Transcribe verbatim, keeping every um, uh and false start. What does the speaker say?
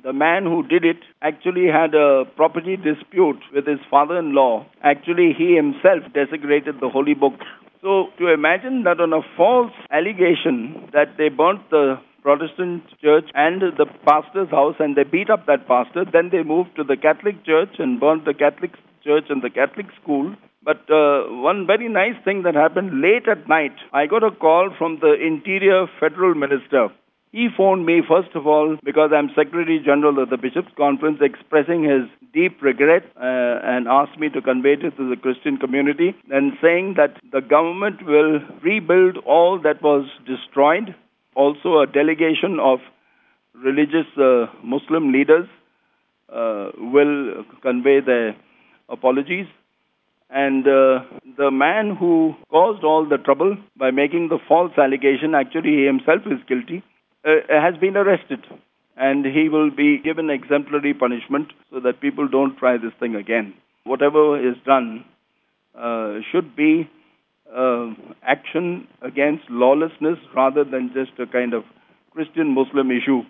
the man who did it actually had a property dispute with his father-in-law. Actually, he himself desecrated the holy book. So to imagine that on a false allegation that they burnt the Protestant church and the pastor's house and they beat up that pastor, then they moved to the Catholic church and burnt the Catholic church and the Catholic school. But uh, one very nice thing that happened late at night, I got a call from the Interior Federal Minister. He phoned me, first of all, because I'm Secretary General of the Bishops' Conference, expressing his deep regret uh, and asked me to convey it to the Christian community, and saying that the government will rebuild all that was destroyed. Also, a delegation of religious uh, Muslim leaders uh, will convey their apologies. And uh, the man who caused all the trouble by making the false allegation, actually he himself is guilty, uh, has been arrested. And he will be given exemplary punishment so that people don't try this thing again. Whatever is done uh, should be uh, action against lawlessness rather than just a kind of Christian-Muslim issue.